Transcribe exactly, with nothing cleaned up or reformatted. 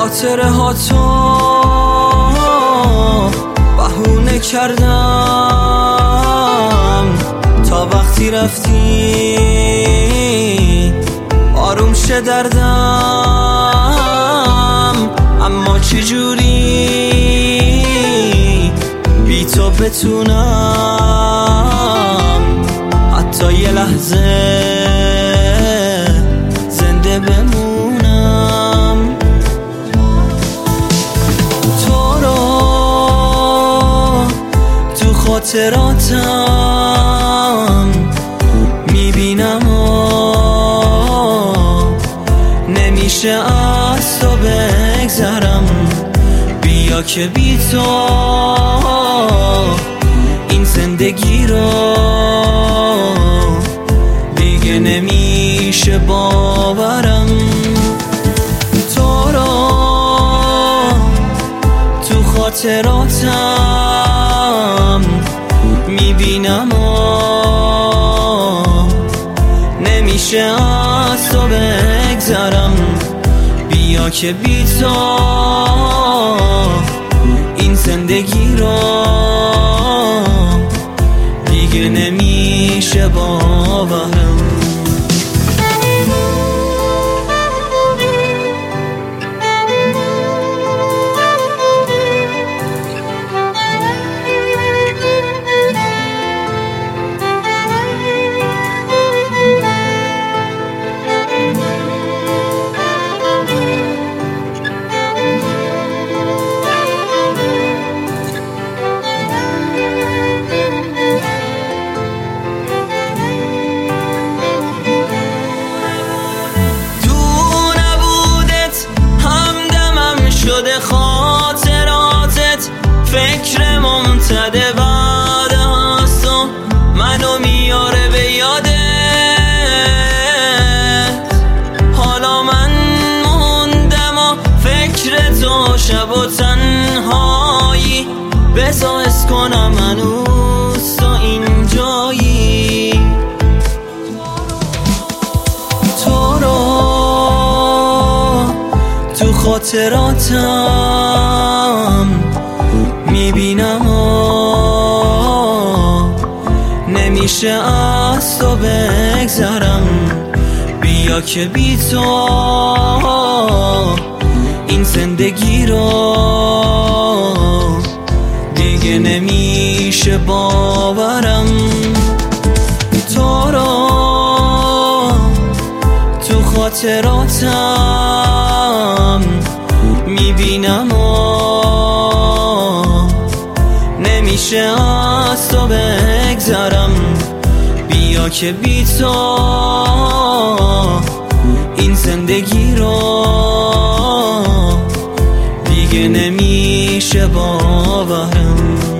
خاطره ها تو بهونه کردم تا وقتی رفتی آروم شه دردم. اما چجوری بی تو بتونم حتی یه لحظه زنده بمونم؟ تو رو تو خاطراتم میبینم و نمیشه از تو بگذرم. بیا که بی تو این زندگی رو دیگه نمیشه باورم. تو رو تو خاطراتم میبینم و نمیشه از تو بگذرم. بیا که بی تو این زندگی رو دیگه نمیشه باورم. شده خاطراتت فکر ممتده بعد از تو منو میاره به یادت. حالا من موندم و فکر تو شب و تنهایی. بذار حس کنم هنوز تو اینجایی. تو رو تو خاطراتم میبینم و نمیشه از تو بگذرم. بیا که بی تو این زندگی رو دیگه نمیشه باورم. تو رو تو خاطراتم میبینم و نمیشه از تو بگذرم. بیا که بی تو این زندگی رو دیگه نمیشه باورم.